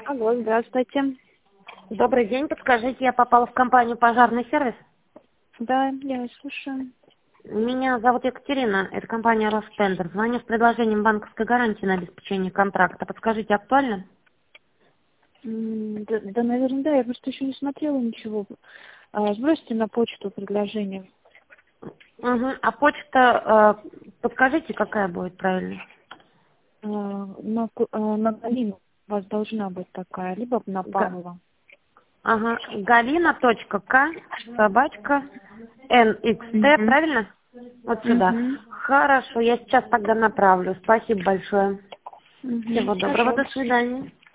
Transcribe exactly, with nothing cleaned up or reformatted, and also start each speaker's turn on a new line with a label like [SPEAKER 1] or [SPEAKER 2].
[SPEAKER 1] Алло, здравствуйте.
[SPEAKER 2] Добрый день, подскажите, я попала в компанию «Пожарный сервис».
[SPEAKER 1] Да, я вас слушаю.
[SPEAKER 2] Меня зовут Екатерина, это компания «Ростендер». Звоню с предложением банковской гарантии на обеспечение контракта. Подскажите, актуально?
[SPEAKER 1] М, Да, да, наверное, да, я просто еще не смотрела ничего. А, Сбросьте на почту предложение.
[SPEAKER 2] Угу. А почта, э, подскажите, какая будет правильно?
[SPEAKER 1] А, На, ку- а, на Галину у вас должна быть такая, либо на
[SPEAKER 2] Га-
[SPEAKER 1] Павла.
[SPEAKER 2] Ага, галина.к, собачка, nxt,
[SPEAKER 1] Угу.
[SPEAKER 2] правильно? Вот сюда.
[SPEAKER 1] Угу.
[SPEAKER 2] Хорошо, я сейчас тогда направлю. Спасибо большое.
[SPEAKER 1] Угу.
[SPEAKER 2] Всего доброго,
[SPEAKER 1] Хорошо.
[SPEAKER 2] до свидания.